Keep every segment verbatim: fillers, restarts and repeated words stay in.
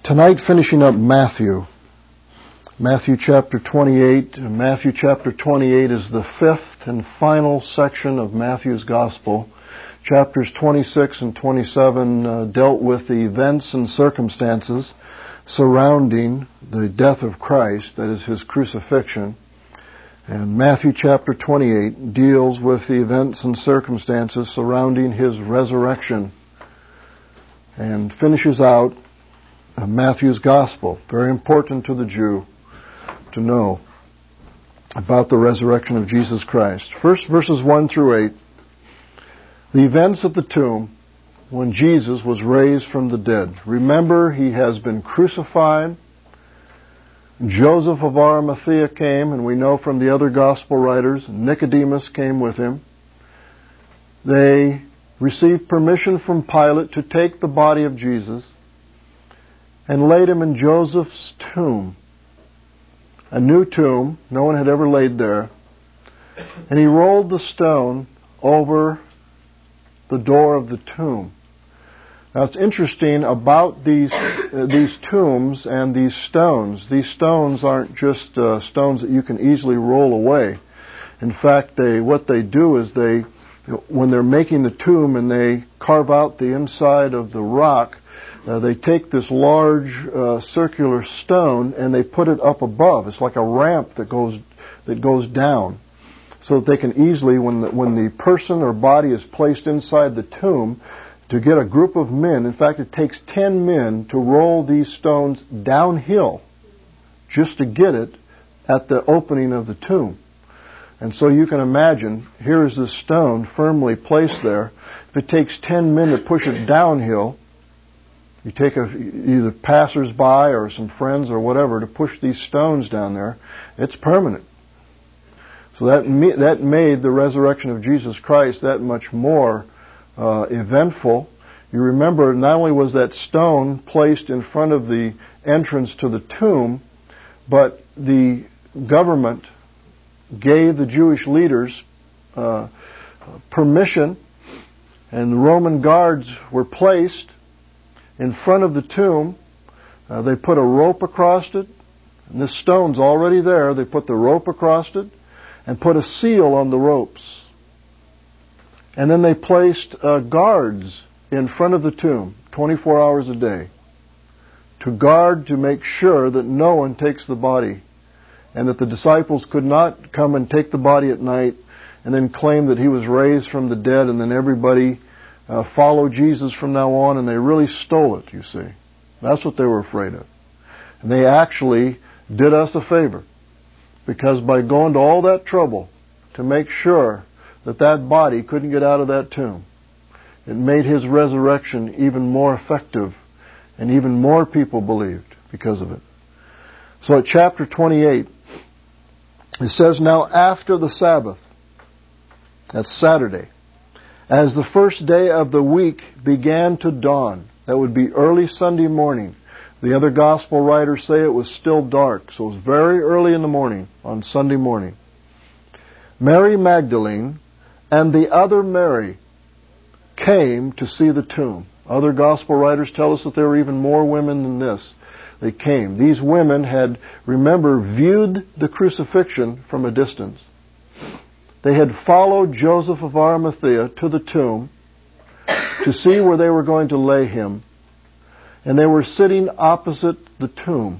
Tonight, finishing up Matthew. Matthew chapter twenty-eight. Matthew chapter twenty-eight is the fifth and final section of Matthew's Gospel. Chapters twenty-six and twenty-seven uh, dealt with the events and circumstances surrounding the death of Christ, that is, His crucifixion. And Matthew chapter twenty-eight deals with the events and circumstances surrounding His resurrection and finishes out uh, Matthew's Gospel. Very important to the Jew to know about the resurrection of Jesus Christ. First, verses one through eight. The events at the tomb when Jesus was raised from the dead. Remember, He has been crucified. Joseph of Arimathea came, and we know from the other gospel writers, Nicodemus came with Him. They received permission from Pilate to take the body of Jesus and laid Him in Joseph's tomb. A new tomb, no one had ever laid there. And he rolled the stone over the door of the tomb. Now it's interesting about these uh, these tombs and these stones. These stones aren't just uh, stones that you can easily roll away. In fact, they what they do is they, when they're making the tomb and they carve out the inside of the rock, uh, they take this large uh, circular stone and they put it up above. It's like a ramp that goes that goes down, so that they can easily, when the, when the person or body is placed inside the tomb, to get a group of men. In fact, it takes ten men to roll these stones downhill just to get it at the opening of the tomb. And so you can imagine, here is this stone firmly placed there. If it takes ten men to push it downhill, you take a, either passers-by or some friends or whatever to push these stones down there, it's permanent. So that that made the resurrection of Jesus Christ that much more uh, eventful. You remember, not only was that stone placed in front of the entrance to the tomb, but the government gave the Jewish leaders uh, permission, and the Roman guards were placed in front of the tomb. Uh, they put a rope across it, and this stone's already there. They put the rope across it and put a seal on the ropes. And then they placed uh, guards in front of the tomb, twenty-four hours a day, to guard, to make sure that no one takes the body, and that the disciples could not come and take the body at night and then claim that He was raised from the dead, and then everybody uh, follow Jesus from now on, and they really stole it, you see. That's what they were afraid of. And they actually did us a favor, because by going to all that trouble to make sure that that body couldn't get out of that tomb, it made His resurrection even more effective, and even more people believed because of it. So at chapter twenty-eight, it says, "Now after the Sabbath," that's Saturday, "as the first day of the week began to dawn," that would be early Sunday morning. The other gospel writers say it was still dark, so it was very early in the morning on Sunday morning. "Mary Magdalene and the other Mary came to see the tomb." Other gospel writers tell us that there were even more women than this. They came. These women had, remember, viewed the crucifixion from a distance. They had followed Joseph of Arimathea to the tomb to see where they were going to lay Him. And they were sitting opposite the tomb.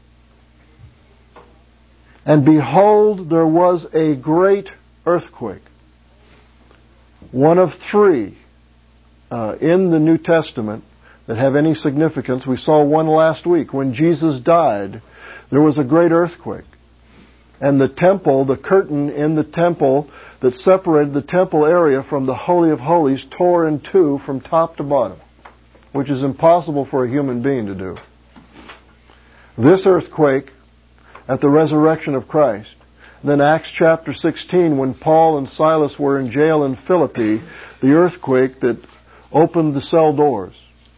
"And behold, there was a great earthquake." One of three uh, in the New Testament that have any significance. We saw one last week. When Jesus died, there was a great earthquake. And the temple, the curtain in the temple that separated the temple area from the Holy of Holies, tore in two from top to bottom, which is impossible for a human being to do. This earthquake at the resurrection of Christ. Then Acts chapter sixteen, when Paul and Silas were in jail in Philippi, the earthquake that opened the cell doors.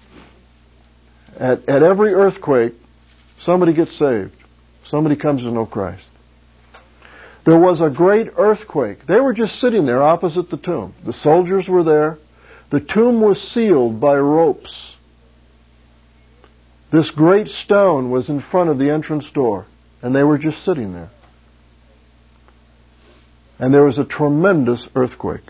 At, at every earthquake, somebody gets saved. Somebody comes to know Christ. There was a great earthquake. They were just sitting there opposite the tomb. The soldiers were there. The tomb was sealed by ropes. This great stone was in front of the entrance door, and they were just sitting there. And there was a tremendous earthquake.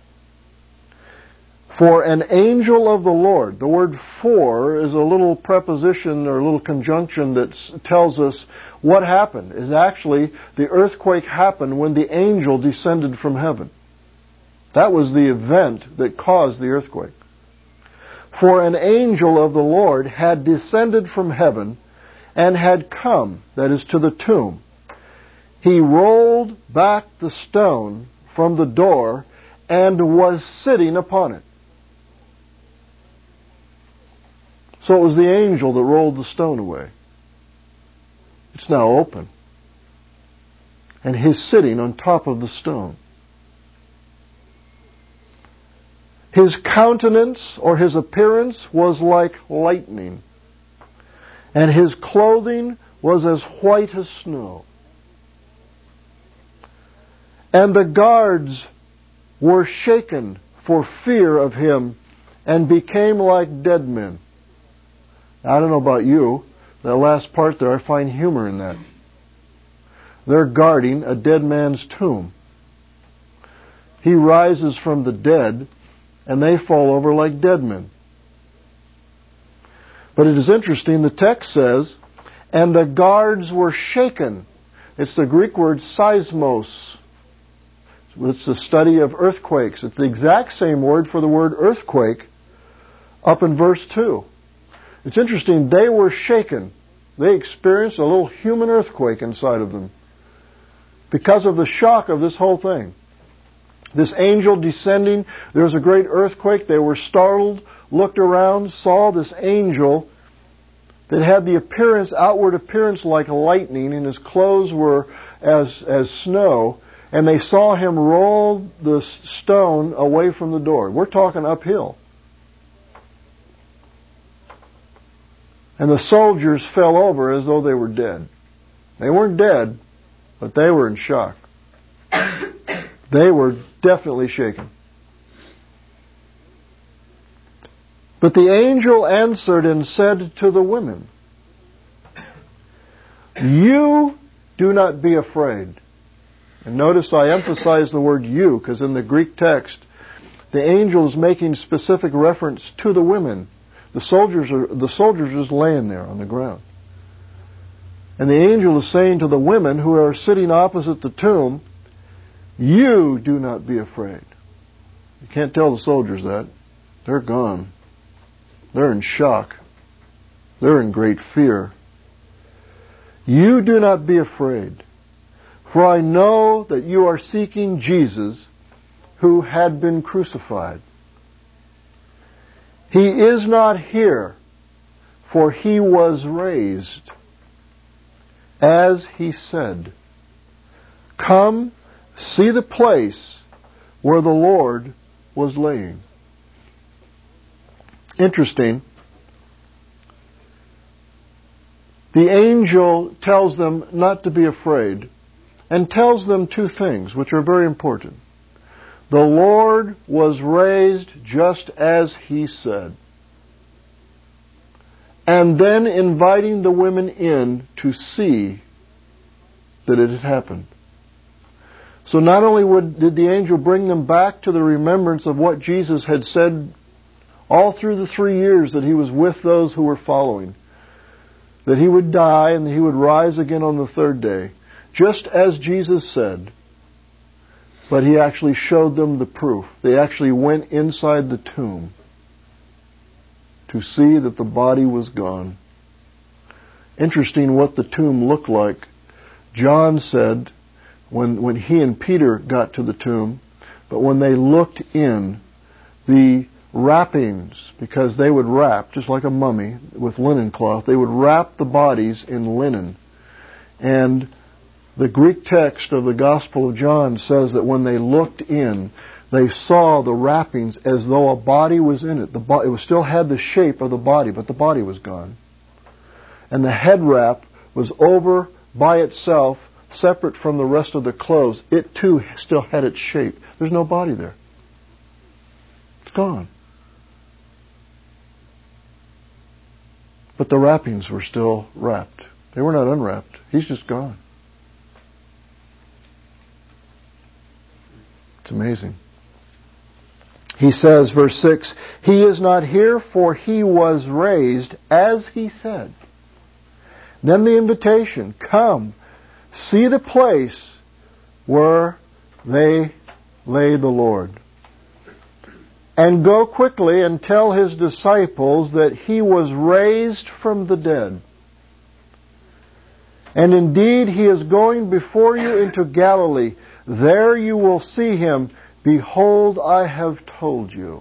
For an angel of the Lord. The word for is a little preposition or a little conjunction that tells us what happened. Is actually the earthquake happened when the angel descended from heaven. That was the event that caused the earthquake. For an angel of the Lord had descended from heaven and had come, that is, to the tomb. He rolled back the stone from the door and was sitting upon it. So it was the angel that rolled the stone away. It's now open. And he's sitting on top of the stone. His countenance or his appearance was like lightning, and his clothing was as white as snow. And the guards were shaken for fear of him and became like dead men. I don't know about you, that last part there, I find humor in that. They're guarding a dead man's tomb. He rises from the dead, and they fall over like dead men. But it is interesting, the text says, and the guards were shaken. It's the Greek word seismos. It's the study of earthquakes. It's the exact same word for the word earthquake up in verse two. It's interesting, they were shaken. They experienced a little human earthquake inside of them because of the shock of this whole thing. This angel descending, there was a great earthquake. They were startled, looked around, saw this angel that had the appearance, outward appearance like lightning, and his clothes were as, as snow. And they saw him roll the stone away from the door. We're talking uphill. And the soldiers fell over as though they were dead. They weren't dead, but they were in shock. They were definitely shaken. But the angel answered and said to the women, "You do not be afraid." And notice I emphasize the word "you," because in the Greek text, the angel is making specific reference to the women. The soldiers are the soldiers are just laying there on the ground. And the angel is saying to the women who are sitting opposite the tomb, "You do not be afraid." You can't tell the soldiers that. They're gone. They're in shock. They're in great fear. "You do not be afraid, for I know that you are seeking Jesus who had been crucified. He is not here, for he was raised, as he said. Come, see the place where the Lord was laying." Interesting. The angel tells them not to be afraid and tells them two things which are very important. The Lord was raised just as he said. And then inviting the women in to see that it had happened. So not only would, did the angel bring them back to the remembrance of what Jesus had said all through the three years that he was with those who were following, that he would die and that he would rise again on the third day, just as Jesus said, but he actually showed them the proof. They actually went inside the tomb to see that the body was gone. Interesting what the tomb looked like. John said when, when he and Peter got to the tomb, but when they looked in, the wrappings, because they would wrap, just like a mummy with linen cloth, they would wrap the bodies in linen. And the Greek text of the Gospel of John says that when they looked in, they saw the wrappings as though a body was in it. The bo- it was still had the shape of the body, but the body was gone. And the head wrap was over by itself, separate from the rest of the clothes. It too still had its shape. There's no body there. It's gone. But the wrappings were still wrapped. They were not unwrapped. He's just gone. It's amazing. He says, verse six, He is not here, for He was raised, as He said. Then the invitation, come, see the place where they lay the Lord. And go quickly and tell His disciples that He was raised from the dead. And indeed He is going before you into Galilee. There you will see Him. Behold, I have told you.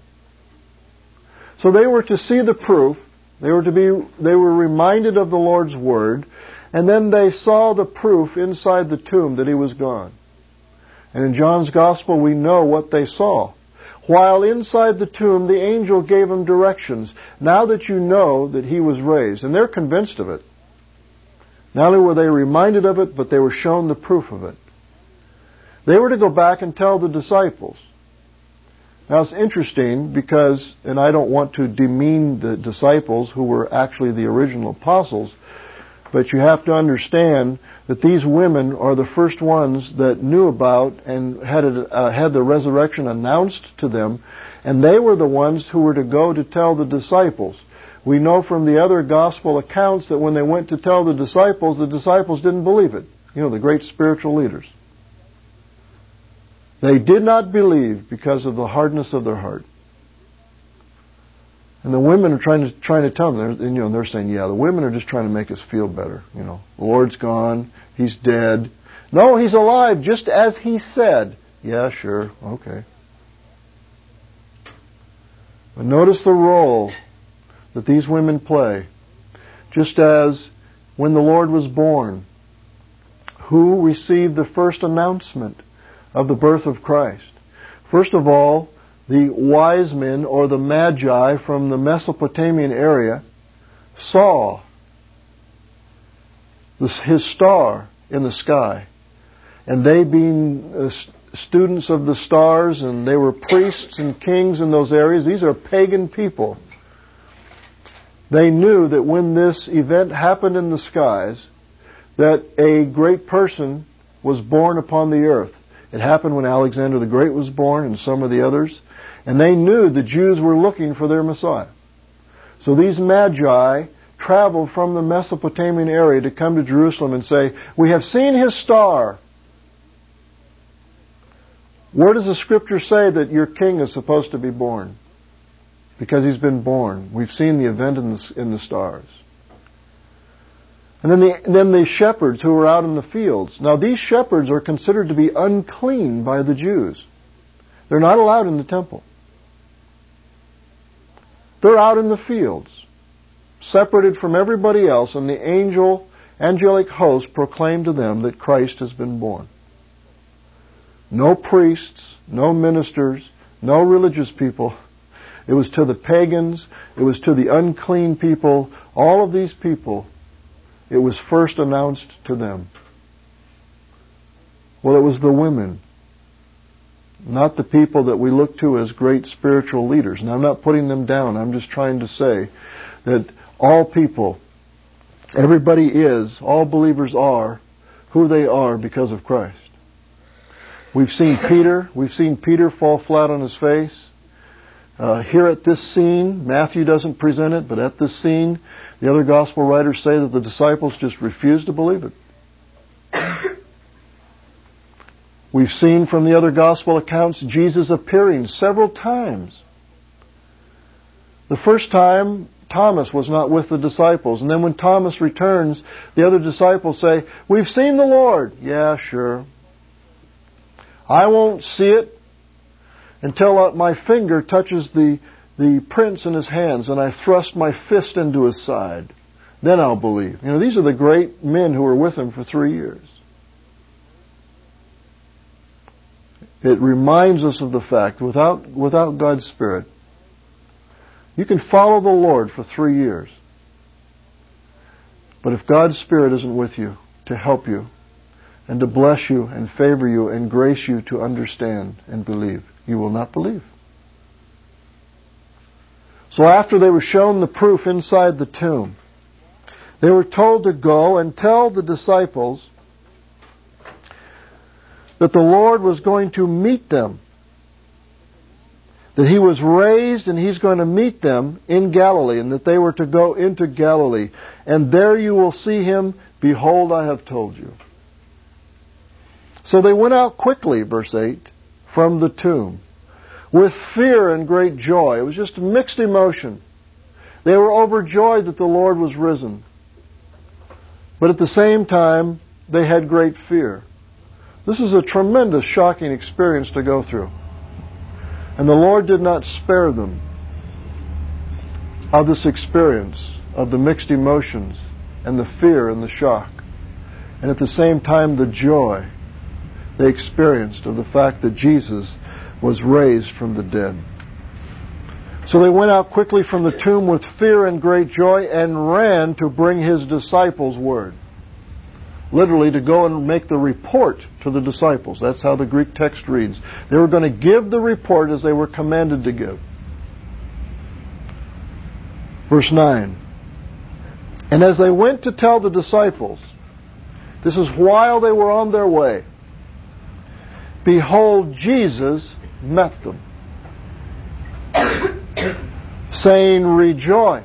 So they were to see the proof. They were to be, they were reminded of the Lord's Word. And then they saw the proof inside the tomb that He was gone. And in John's Gospel we know what they saw. While inside the tomb, the angel gave them directions. Now that you know that He was raised, and they're convinced of it. Not only were they reminded of it, but they were shown the proof of it. They were to go back and tell the disciples. Now it's interesting because, and I don't want to demean the disciples who were actually the original apostles, but you have to understand that these women are the first ones that knew about and had it, uh, had the resurrection announced to them, and they were the ones who were to go to tell the disciples. We know from the other gospel accounts that when they went to tell the disciples, the disciples didn't believe it. You know, the great spiritual leaders. They did not believe because of the hardness of their heart. And the women are trying to trying to tell them, and, you know, they're saying, yeah, the women are just trying to make us feel better. You know, the Lord's gone, He's dead. No, He's alive, just as He said. Yeah, sure, okay. But notice the role that these women play. Just as when the Lord was born, who received the first announcement of the birth of Christ? First of all, the wise men or the magi from the Mesopotamian area saw His star in the sky. And they being uh, students of the stars, and they were priests and kings in those areas. These are pagan people. They knew that when this event happened in the skies, that a great person was born upon the earth. It happened when Alexander the Great was born and some of the others. And they knew the Jews were looking for their Messiah. So these magi traveled from the Mesopotamian area to come to Jerusalem and say, we have seen His star. Where does the Scripture say that your king is supposed to be born? Because He's been born. We've seen the event in the, in the stars. And then the, and then the shepherds who were out in the fields. Now these shepherds are considered to be unclean by the Jews. They're not allowed in the temple. They're out in the fields, separated from everybody else, and the angel, angelic host proclaimed to them that Christ has been born. No priests, no ministers, no religious people. It was to the pagans, it was to the unclean people, all of these people. It was first announced to them. Well, it was the women, not the people that we look to as great spiritual leaders. And I'm not putting them down. I'm just trying to say that all people, everybody is, all believers are who they are because of Christ. We've seen Peter. We've seen Peter fall flat on his face. Uh, here at this scene, Matthew doesn't present it, but at this scene, the other gospel writers say that the disciples just refused to believe it. We've seen from the other gospel accounts Jesus appearing several times. The first time, Thomas was not with the disciples. And then when Thomas returns, the other disciples say, we've seen the Lord. Yeah, sure. I won't see it until my finger touches the, the prints in His hands and I thrust my fist into His side. Then I'll believe. You know, these are the great men who were with Him for three years. It reminds us of the fact, without, without God's Spirit, you can follow the Lord for three years. But if God's Spirit isn't with you to help you and to bless you and favor you and grace you to understand and believe, you will not believe. So after they were shown the proof inside the tomb, they were told to go and tell the disciples that the Lord was going to meet them. That He was raised and He's going to meet them in Galilee, and that they were to go into Galilee. And there you will see Him. Behold, I have told you. So they went out quickly, verse eight, from the tomb, with fear and great joy. It was just a mixed emotion. They were overjoyed that the Lord was risen. But at the same time, they had great fear. This is a tremendous, shocking experience to go through. And the Lord did not spare them of this experience, of the mixed emotions, and the fear and the shock. And at the same time, the joy they experienced of the fact that Jesus was raised from the dead. So they went out quickly from the tomb with fear and great joy and ran to bring His disciples word. Literally, to go and make the report to the disciples. That's how the Greek text reads. They were going to give the report as they were commanded to give. Verse nine. And as they went to tell the disciples, this is while they were on their way, behold, Jesus met them, saying, rejoice.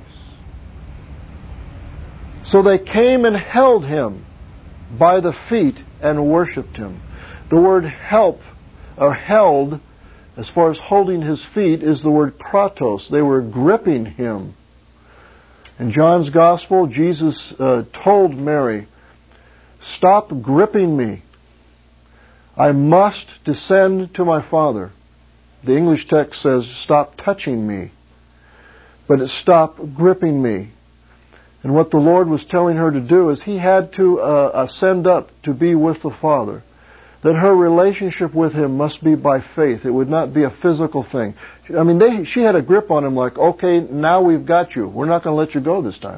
So they came and held Him by the feet and worshipped Him. The word help, or held, as far as holding His feet, is the word kratos. They were gripping Him. In John's Gospel, Jesus uh, told Mary, stop gripping me. I must descend to my Father. The English text says, stop touching me. But it's stop gripping me. And what the Lord was telling her to do is He had to uh, ascend up to be with the Father. That her relationship with Him must be by faith. It would not be a physical thing. I mean, they, she had a grip on Him like, okay, now we've got you. We're not going to let you go this time.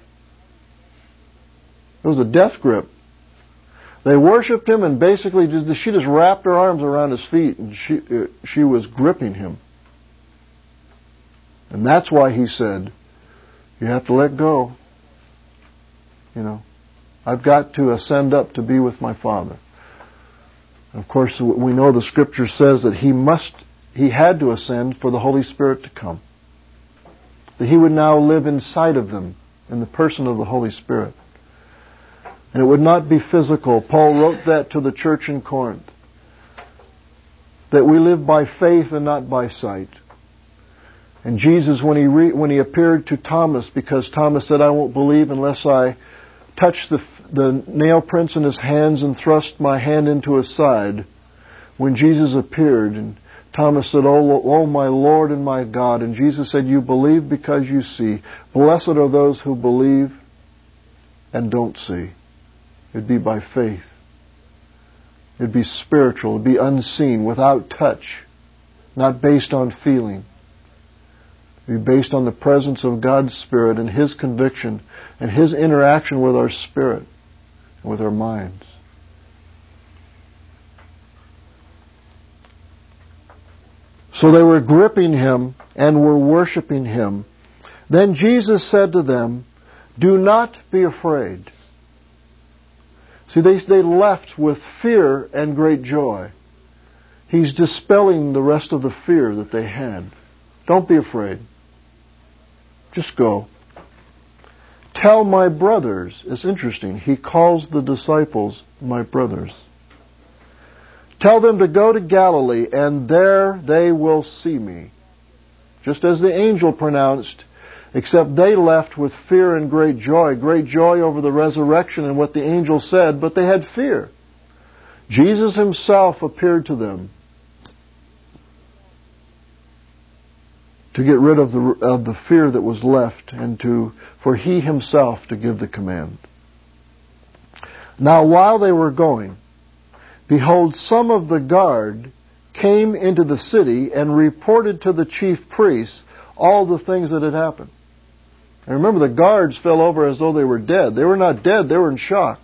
It was a death grip. They worshipped Him, and basically just, she just wrapped her arms around His feet, and she, uh, she was gripping Him. And that's why He said, you have to let go. You know, I've got to ascend up to be with my Father. Of course, we know the Scripture says that He must, He had to ascend for the Holy Spirit to come. That He would now live inside of them in the person of the Holy Spirit. And it would not be physical. Paul wrote that to the church in Corinth. That we live by faith and not by sight. And Jesus, when he re, when He appeared to Thomas, because Thomas said, I won't believe unless I touch the, the nail prints in His hands and thrust my hand into His side. When Jesus appeared, and Thomas said, oh, oh, my Lord and my God. And Jesus said, you believe because you see. Blessed are those who believe and don't see. It'd be by faith. It'd be spiritual. It'd be unseen, without touch. Not based on feeling. It'd be based on the presence of God's Spirit and His conviction and His interaction with our spirit and with our minds. So they were gripping Him and were worshiping Him. Then Jesus said to them, do not be afraid. See, they, they left with fear and great joy. He's dispelling the rest of the fear that they had. Don't be afraid. Just go. Tell my brothers. It's interesting. He calls the disciples my brothers. Tell them to go to Galilee, and there they will see me. Just as the angel pronounced, except they left with fear and great joy. Great joy over the resurrection and what the angel said, but they had fear. Jesus Himself appeared to them to get rid of the of the fear that was left, and to for He Himself to give the command. Now while they were going, behold, some of the guard came into the city and reported to the chief priests all the things that had happened. And remember, the guards fell over as though they were dead. They were not dead, they were in shock.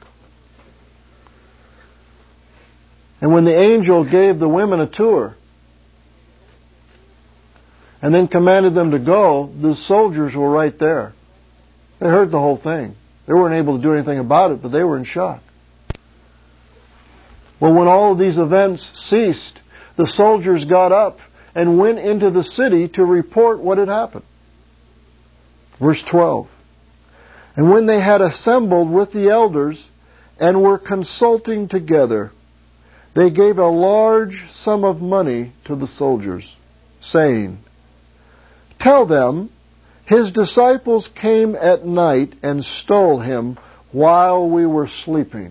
And when the angel gave the women a tour, and then commanded them to go, the soldiers were right there. They heard the whole thing. They weren't able to do anything about it, but they were in shock. Well, when all of these events ceased, the soldiers got up and went into the city to report what had happened. Verse twelve. And when they had assembled with the elders and were consulting together, they gave a large sum of money to the soldiers, saying, Tell them, his disciples came at night and stole him while we were sleeping.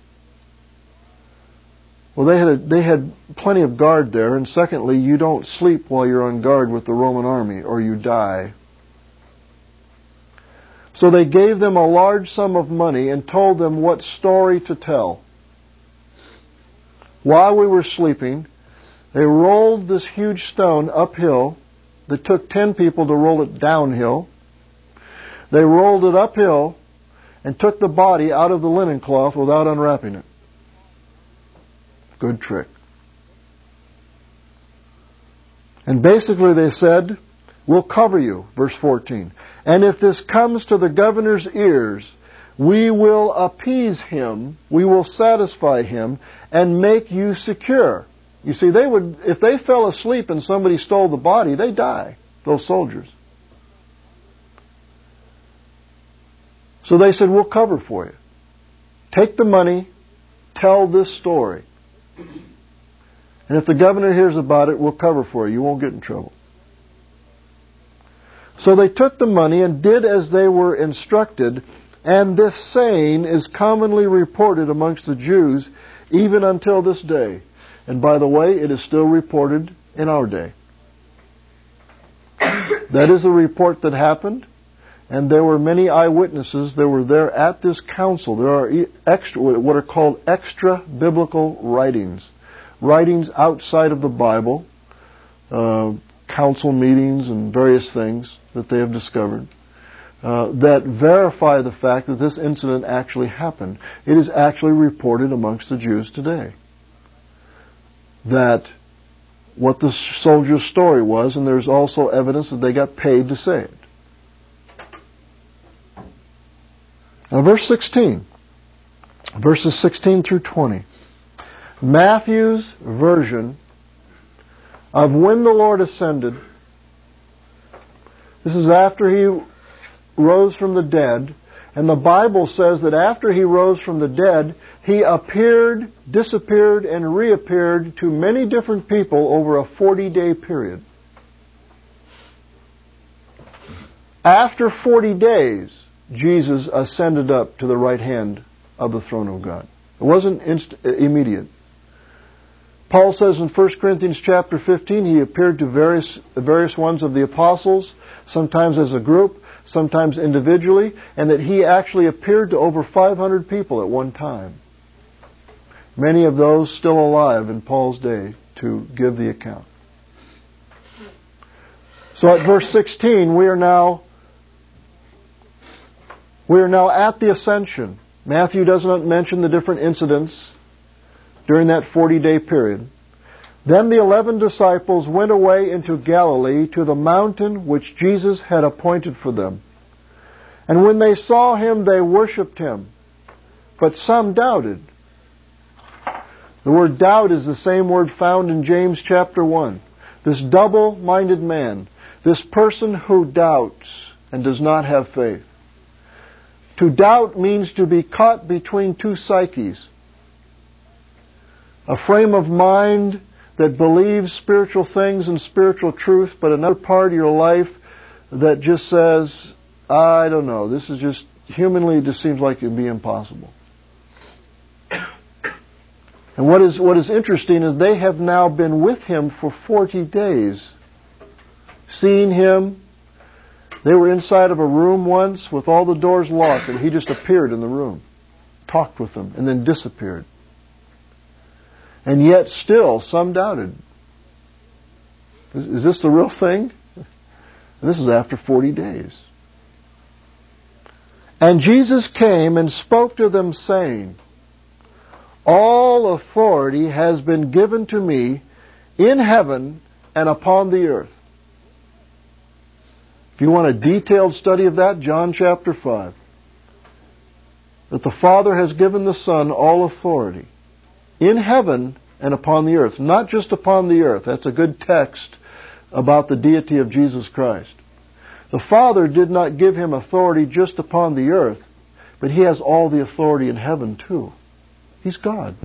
Well, they had a, they had plenty of guard there, and secondly, you don't sleep while you're on guard with the Roman army, or you die. So they gave them a large sum of money and told them what story to tell. While we were sleeping, they rolled this huge stone uphill. It took ten people to roll it downhill. They rolled it uphill and took the body out of the linen cloth without unwrapping it. Good trick. And basically they said, we'll cover you, verse fourteen. And if this comes to the governor's ears, we will appease him, we will satisfy him, and make you secure. You see, they would, if they fell asleep and somebody stole the body, they die, those soldiers. So they said, we'll cover for you. Take the money, tell this story. And if the governor hears about it, we'll cover for you. You won't get in trouble. So they took the money and did as they were instructed, and this saying is commonly reported amongst the Jews even until this day. And by the way, it is still reported in our day. That is a report that happened, and there were many eyewitnesses that were there at this council. There are extra, what are called extra biblical writings. Writings outside of the Bible, uh, council meetings and various things that they have discovered uh, that verify the fact that this incident actually happened. It is actually reported amongst the Jews today that what the soldier's story was, and there's also evidence that they got paid to say it. Now, verse sixteen, verses sixteen through twenty. Matthew's version of when the Lord ascended. This is after He rose from the dead. And the Bible says that after He rose from the dead, He appeared, disappeared, and reappeared to many different people over a forty-day period. After forty days, Jesus ascended up to the right hand of the throne of God. It wasn't inst- immediate. Paul says in First Corinthians chapter fifteen, He appeared to various various ones of the apostles, sometimes as a group, sometimes individually, and that He actually appeared to over five hundred people at one time. Many of those still alive in Paul's day to give the account. So at verse sixteen, we are now we are now at the ascension. Matthew does not mention the different incidents during that forty-day period. Then the eleven disciples went away into Galilee to the mountain which Jesus had appointed for them. And when they saw Him, they worshipped Him. But some doubted. The word doubt is the same word found in James chapter one. This double-minded man, this person who doubts and does not have faith. To doubt means to be caught between two psyches. A frame of mind that believes spiritual things and spiritual truth, but another part of your life that just says, I don't know, this is just, humanly, it just seems like it would be impossible. And what is what is interesting is they have now been with Him for forty days. Seeing Him. They were inside of a room once with all the doors locked, and He just appeared in the room, talked with them, and then disappeared. And yet still, some doubted. Is, is this the real thing? And this is after forty days. And Jesus came and spoke to them, saying, All authority has been given to me in heaven and upon the earth. If you want a detailed study of that, John chapter five. That the Father has given the Son all authority in heaven and upon the earth. Not just upon the earth. That's a good text about the deity of Jesus Christ. The Father did not give him authority just upon the earth, but he has all the authority in heaven too. He's God.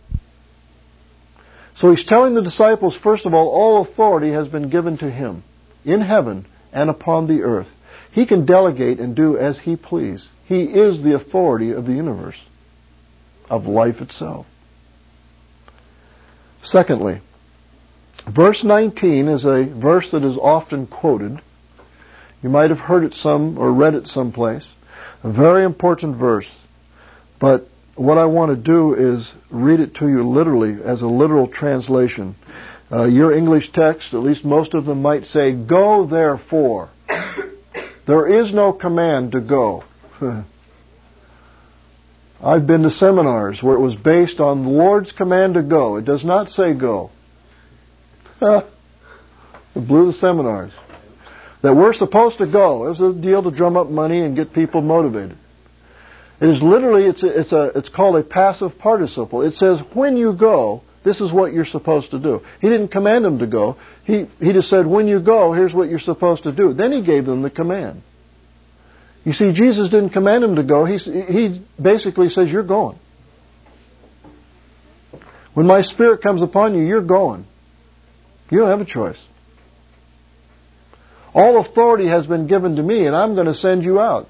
So he's telling the disciples, first of all, all authority has been given to him in heaven and upon the earth. He can delegate and do as he please. He is the authority of the universe, of life itself. Secondly, verse nineteen is a verse that is often quoted. You might have heard it some or read it someplace. A very important verse. But what I want to do is read it to you literally as a literal translation. Uh, your English text, at least most of them, might say, "Go therefore." There is no command to go. I've been to seminars where it was based on the Lord's command to go. It does not say go. It blew the seminars. That we're supposed to go. It was a deal to drum up money and get people motivated. It is literally, it's a, it's a, it's called a passive participle. It says, when you go, this is what you're supposed to do. He didn't command them to go. He, he just said, when you go, here's what you're supposed to do. Then he gave them the command. You see, Jesus didn't command them to go. He, he basically says, you're going. When my Spirit comes upon you, you're going. You don't have a choice. All authority has been given to me, and I'm going to send you out.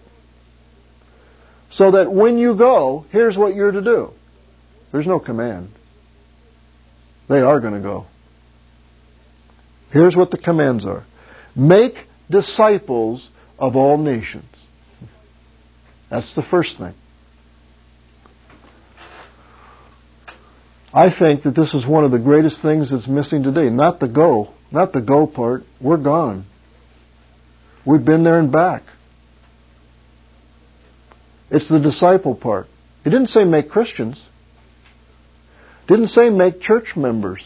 So that when you go, here's what you're to do. There's no command. They are going to go. Here's what the commands are. Make disciples of all nations. That's the first thing. I think that this is one of the greatest things that's missing today. Not the go. Not the go part. We're gone. We've been there and back. It's the disciple part. It didn't say make Christians. It didn't say make church members.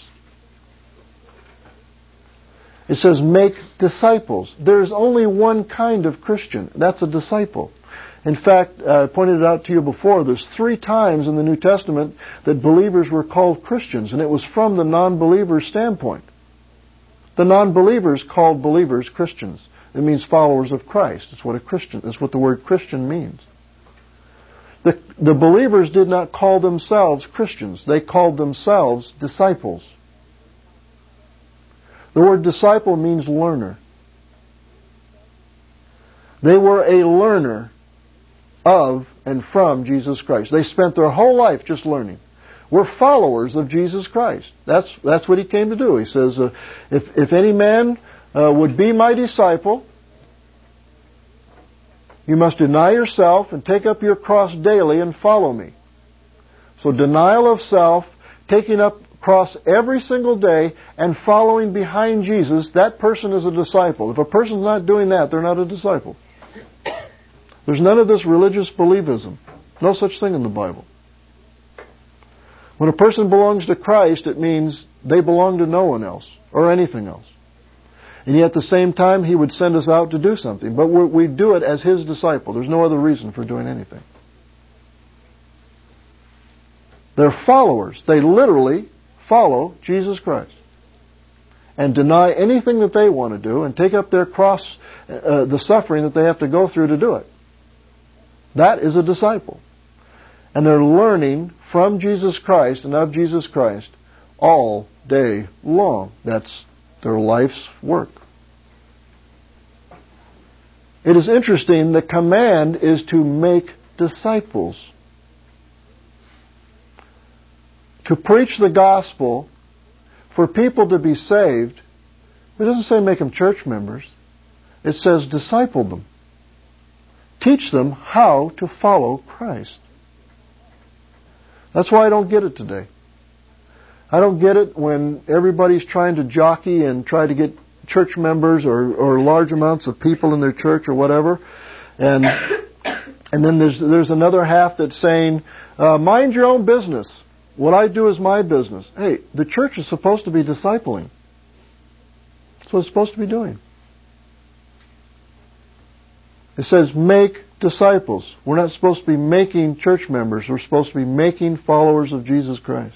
It says make disciples. There's only one kind of Christian. That's a disciple. In fact, uh, I pointed it out to you before, there's three times in the New Testament that believers were called Christians, and it was from the non-believer's standpoint. The non-believers called believers Christians. It means followers of Christ. It's what a Christian, it's what the word Christian means. The, the believers did not call themselves Christians. They called themselves disciples. The word disciple means learner. They were a learner of and from Jesus Christ. They spent their whole life just learning. We're followers of Jesus Christ. That's that's what He came to do. He says, uh, if, if any man uh, would be my disciple, you must deny yourself and take up your cross daily and follow me. So denial of self, taking up cross every single day and following behind Jesus, that person is a disciple. If a person's not doing that, they're not a disciple. There's none of this religious believism. No such thing in the Bible. When a person belongs to Christ, it means they belong to no one else or anything else. And yet at the same time, He would send us out to do something. But we do it as His disciple. There's no other reason for doing anything. They're followers. They literally follow Jesus Christ. And deny anything that they want to do and take up their cross, uh, the suffering that they have to go through to do it. That is a disciple. And they're learning from Jesus Christ and of Jesus Christ all day long. That's their life's work. It is interesting, the command is to make disciples. To preach the gospel, for people to be saved, it doesn't say make them church members. It says disciple them. Teach them how to follow Christ. That's why I don't get it today. I don't get it when everybody's trying to jockey and try to get church members or, or large amounts of people in their church or whatever. And and then there's there's another half that's saying, uh, mind your own business. What I do is my business. Hey, the church is supposed to be discipling. That's what it's supposed to be doing. It says make disciples. We're not supposed to be making church members. We're supposed to be making followers of Jesus Christ.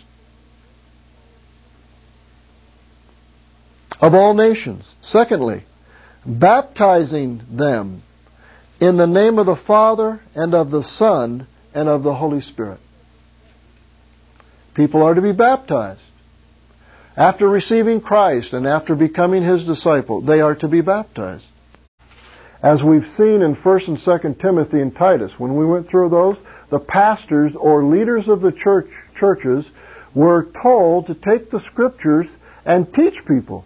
Of all nations. Secondly, baptizing them in the name of the Father and of the Son and of the Holy Spirit. People are to be baptized. After receiving Christ and after becoming His disciple, they are to be baptized. As we've seen in First and Second Timothy and Titus, when we went through those, the pastors or leaders of the church churches were told to take the Scriptures and teach people.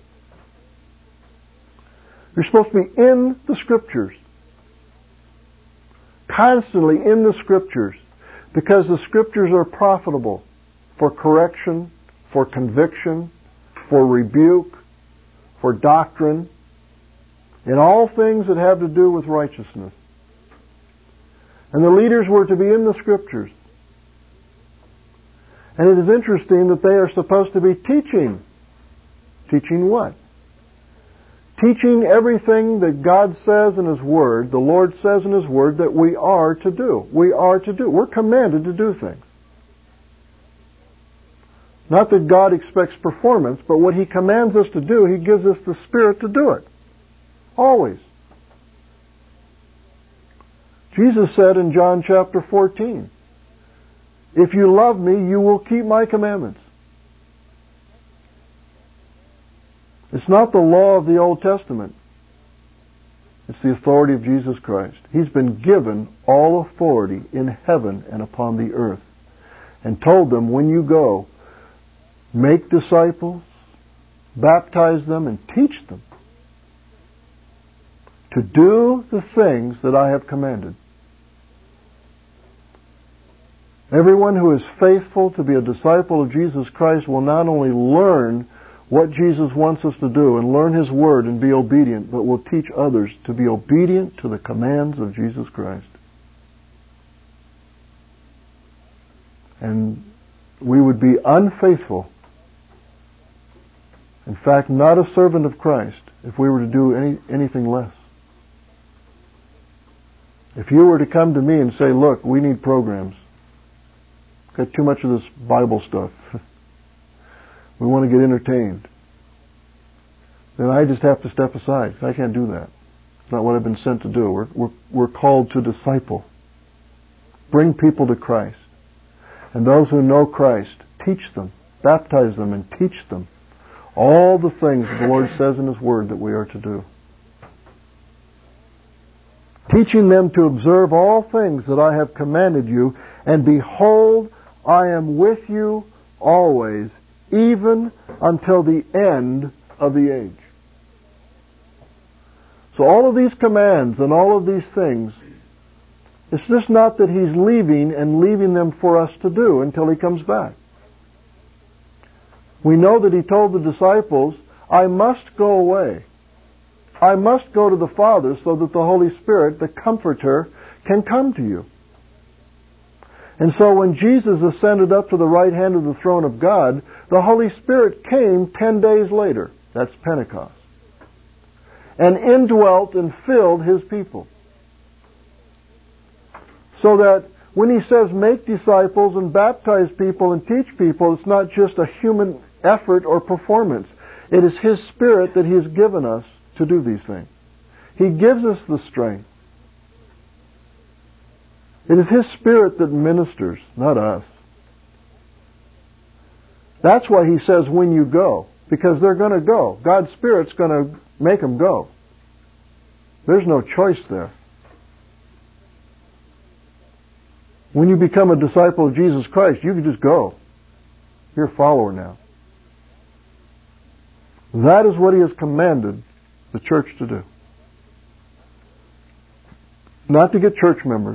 You're supposed to be in the Scriptures. Constantly in the Scriptures. Because the Scriptures are profitable for correction, for conviction, for rebuke, for doctrine, in all things that have to do with righteousness. And the leaders were to be in the Scriptures. And it is interesting that they are supposed to be teaching. Teaching what? Teaching everything that God says in His Word, the Lord says in His Word, that we are to do. We are to do. We're commanded to do things. Not that God expects performance, but what He commands us to do, He gives us the Spirit to do it. Always. Jesus said in John chapter fourteen, if you love me, you will keep my commandments. It's not the law of the Old Testament. It's the authority of Jesus Christ. He's been given all authority in heaven and upon the earth. And told them, when you go, make disciples, baptize them, and teach them to do the things that I have commanded. Everyone who is faithful to be a disciple of Jesus Christ will not only learn what Jesus wants us to do and learn His Word and be obedient, but will teach others to be obedient to the commands of Jesus Christ. And we would be unfaithful, in fact, not a servant of Christ, if we were to do any, anything less. If you were to come to me and say, look, we need programs. Got too much of this Bible stuff. We want to get entertained. Then I just have to step aside. I can't do that. It's not what I've been sent to do. We're, we're, we're called to disciple. Bring people to Christ. And those who know Christ, teach them, baptize them, and teach them all the things that the Lord says in His Word that we are to do. Teaching them to observe all things that I have commanded you, and behold, I am with you always, even until the end of the age. So all of these commands and all of these things, it's just not that He's leaving and leaving them for us to do until He comes back. We know that He told the disciples, I must go away. I must go to the Father so that the Holy Spirit, the Comforter, can come to you. And so when Jesus ascended up to the right hand of the throne of God, the Holy Spirit came ten days later. That's Pentecost. And indwelt and filled His people. So that when He says make disciples and baptize people and teach people, it's not just a human effort or performance. It is His Spirit that He has given us to do these things. He gives us the strength. It is His Spirit that ministers, not us. That's why He says when you go, because they're going to go. God's Spirit's going to make them go. There's no choice there. When you become a disciple of Jesus Christ, you can just go. You're a follower now. That is what He has commanded the church to do. Not to get church members.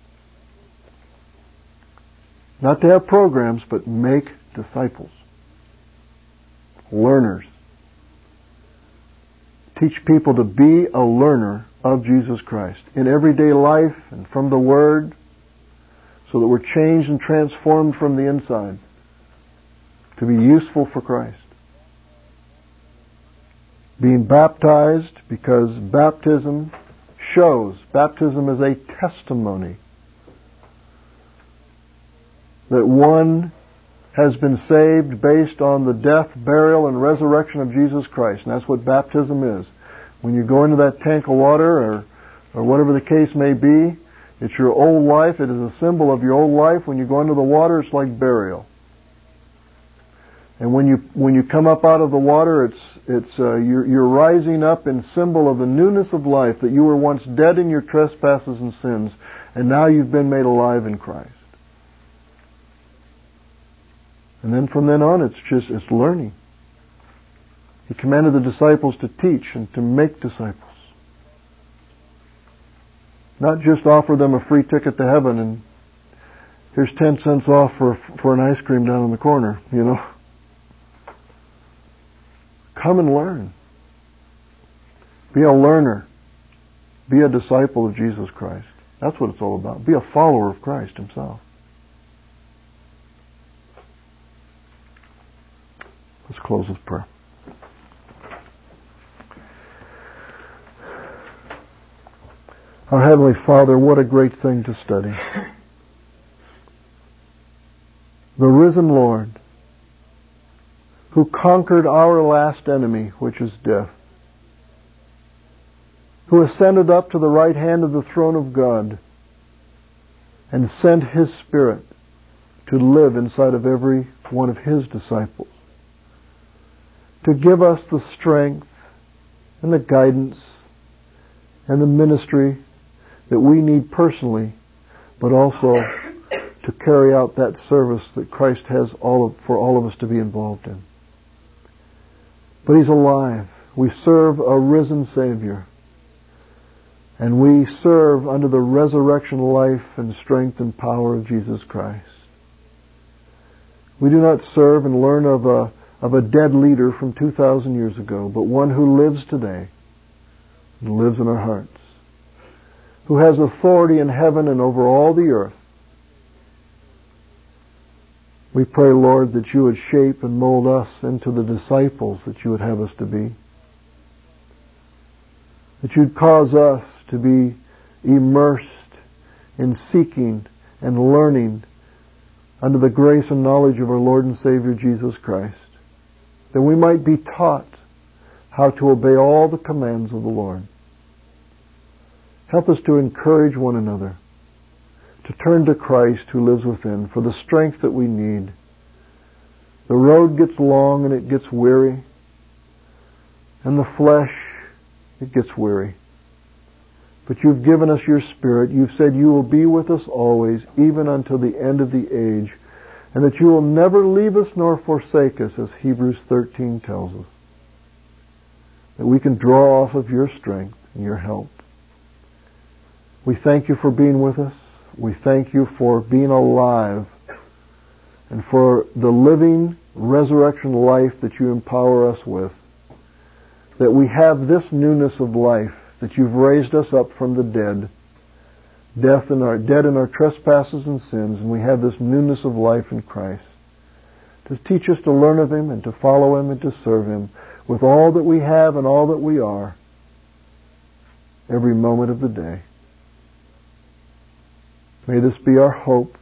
Not to have programs, but make disciples. Learners. Teach people to be a learner of Jesus Christ in everyday life and from the Word, so that we're changed and transformed from the inside to be useful for Christ. Being baptized, because baptism shows, baptism is a testimony that one has been saved based on the death, burial, and resurrection of Jesus Christ. And that's what baptism is. When you go into that tank of water, or, or whatever the case may be, it's your old life. It is a symbol of your old life. When you go into the water, it's like burial. And when you when you come up out of the water, it's it's uh, you're, you're rising up in symbol of the newness of life, that you were once dead in your trespasses and sins, and now you've been made alive in Christ. And then from then on, it's just it's learning. He commanded the disciples to teach and to make disciples. Not just offer them a free ticket to heaven and here's ten cents off for for an ice cream down in the corner, you know. Come and learn. Be a learner. Be a disciple of Jesus Christ. That's what it's all about. Be a follower of Christ Himself. Let's close with prayer. Our Heavenly Father, what a great thing to study. The risen Lord, who conquered our last enemy, which is death, who ascended up to the right hand of the throne of God and sent His Spirit to live inside of every one of His disciples, to give us the strength and the guidance and the ministry that we need personally, but also to carry out that service that Christ has all of, for all of us to be involved in. But He's alive. We serve a risen Savior. And we serve under the resurrection life and strength and power of Jesus Christ. We do not serve and learn of a, of a dead leader from two thousand years ago, but one who lives today and lives in our hearts, who has authority in heaven and over all the earth. We pray, Lord, that You would shape and mold us into the disciples that You would have us to be. That You'd cause us to be immersed in seeking and learning under the grace and knowledge of our Lord and Savior Jesus Christ. That we might be taught how to obey all the commands of the Lord. Help us to encourage one another, to turn to Christ who lives within for the strength that we need. The road gets long and it gets weary, and the flesh, it gets weary. But You've given us Your Spirit. You've said You will be with us always, even until the end of the age, and that You will never leave us nor forsake us, as Hebrews thirteen tells us. That we can draw off of Your strength and Your help. We thank You for being with us. We thank You for being alive and for the living resurrection life that You empower us with. That we have this newness of life, that You've raised us up from the dead, death in our, dead in our trespasses and sins, and we have this newness of life in Christ. To teach us to learn of Him and to follow Him and to serve Him with all that we have and all that we are every moment of the day. May this be our hope,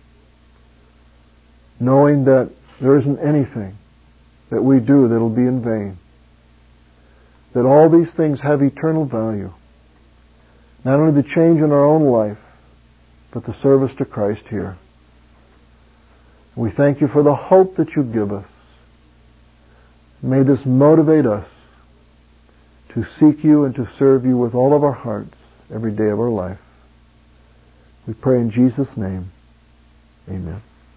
knowing that there isn't anything that we do that will be in vain. That all these things have eternal value. Not only the change in our own life, but the service to Christ here. We thank You for the hope that You give us. May this motivate us to seek You and to serve You with all of our hearts every day of our life. We pray in Jesus' name. Amen.